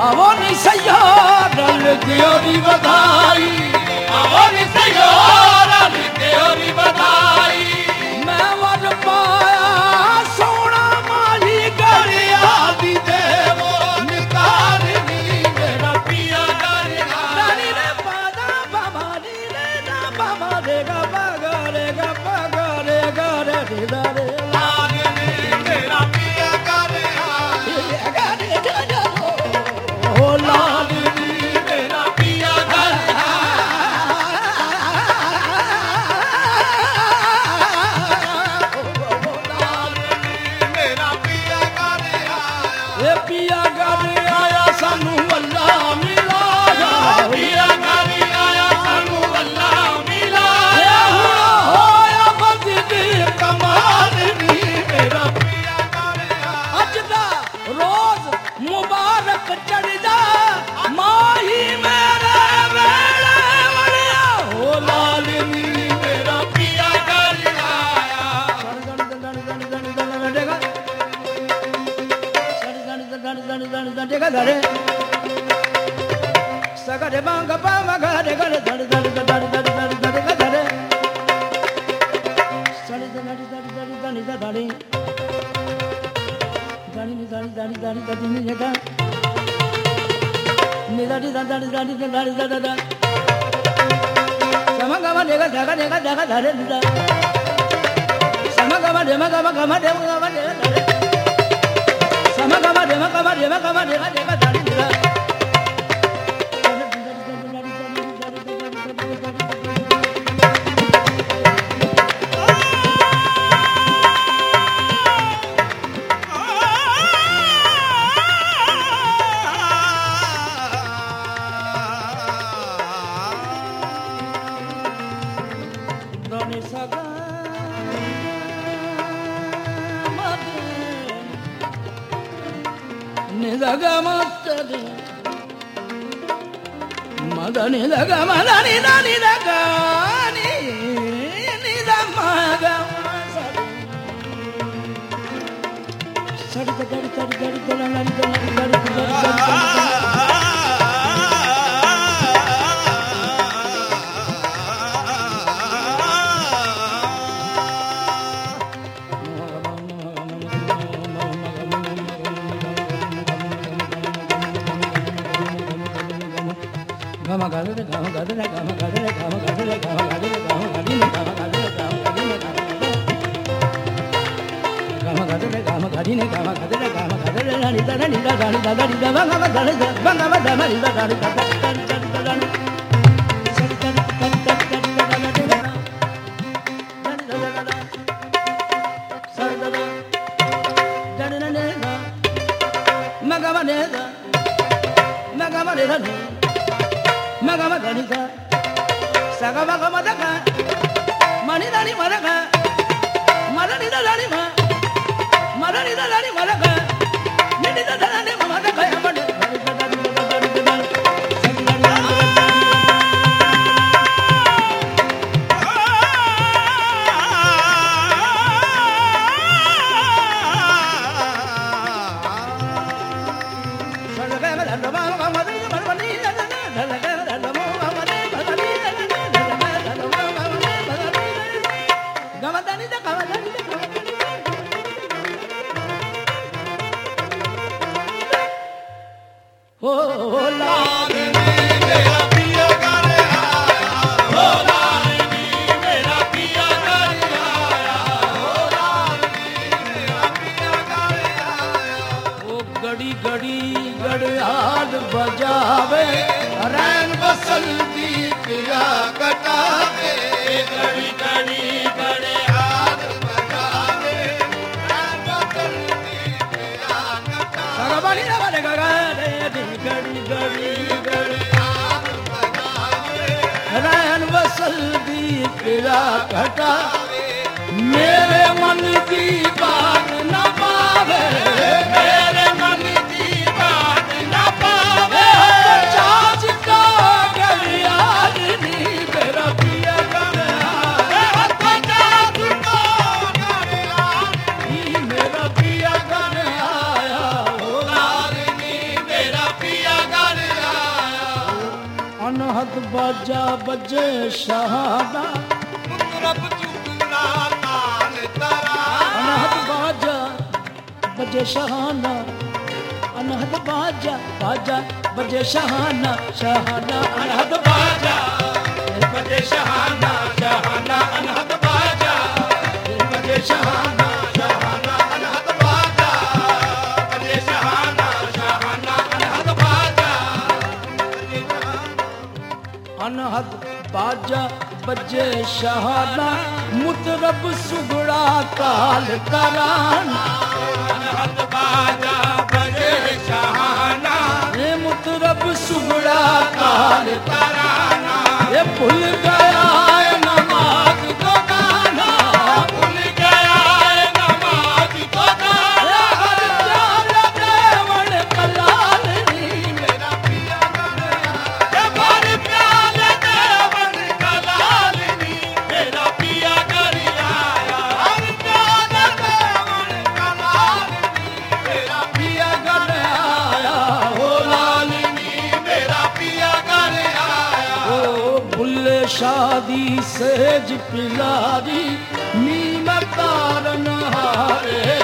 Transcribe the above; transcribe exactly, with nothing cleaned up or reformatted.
आवो नी सैया रल त्योरी बधाई, आवो नी सैया रल त्योरी बधाई। मैं वर पाया सोना माही गड़िया दी देवो निकालनी मेरा पिया गड़िया। रानी रे पादा बाबा नी रे ना बाबा रे गा बागा रे गा बागा रे गा रे रे रे रे लागनी मेरा पिया गड़िया। ओ लाल मेरा पिया गड़िया। मेरा पिया गड़िया। ए पिया गड़ आया सानू अल्लाह मिलाया, पिया गड़िया आया सानू अल्लाह मिलाया। ए हुण होया बजदी कमाल नी मेरा पिया गड़िया। अज दा रोज मुबारक चढ़दा माही मेरे वेले वड़िया हो लाल नी मेरा पिया गड़िया आया। सगरे बांग पावा गरे गरे धड़ धड़ धड़ धड़ धड़ धड़ धड़ सड़ी धड़ी धड़ी धड़ी धड़ी धड़ी धड़ी धड़ी धड़ी धड़ी धड़ी नी जगा नी धड़ी धड़ी धड़ी धड़ी धड़ी धड़ी धड़ी समगमा देगा जगा देगा जगा धरे नी समगमा देमा गमा गमा देमा गमा देगा धरे समगमा देमा गमा देमा गमा देगा देगा धरे नी मदनी लगा मदनी नानी लगा नी नी लगा सड़ी गड़ी गड़ी गड़ी गड़ी गड़ी गड़ी gama gade re gama gade re gama gade re gama gade re gama gade re gama gade re gama gade re gama gade re gama gade re gama gade re gama gade re gama gade re rani da rani da rani da rani da banga ba rani da banga ba da rani da rani da rani da rani sari da da da da da da rani da rani da da da sari da da rani da da maga ba ne da maga ba ne da Magama danika, sagama gama daka, mani dani maraka, marani da dani ma, marani da dani maraka, nini da dani maraka yamade. बजावे रैन बसंती पिया कटावे घड़ी घड़ी घड़े हाथ बजावे रैन बसंती पिया कटावे सरबणी रवने गगने घड़ी घड़ी घड़ी हाथ बजावे रैन बसंती पिया कटावे मेरे मन की बात न पावे मेरे मन की बात न पावे चाच का गलियानी मेरा पिया गया चाच का गलियानी मेरा पिया गया लालनी मेरा पिया अनहद बाजा बजे शहाना रब चुकना ताल तरा अनहद बाजा बजे शहाना अनहद बाजा बाजा बजे शहाना शहाना अनहद बाजा बजे शहाना शहाना अनहद बाजा बजे शहाना शहाना अनहद बाजा बजे शहाना शहाना अनहद बाजा अनहद बाजा बजे शहाना मुतरब सुगड़ा काल कराना अनहद बाजा बजे शहाना ये मुतरब सुगड़ा काल तराना ये भूल गया है नमाज को गाना भूल गया है नमाज को गाना हर चाल देवण कलाल मेरा पिया गया भर प्याल देवन कलालिनी मेरा पिया कर आया हर प्याल देवन कलालिनी मेरा पिया कर आया हो लालिनी मेरा पिया कर आया ओ बुल्ले शादी सेज पिलारी नीम कारण हारे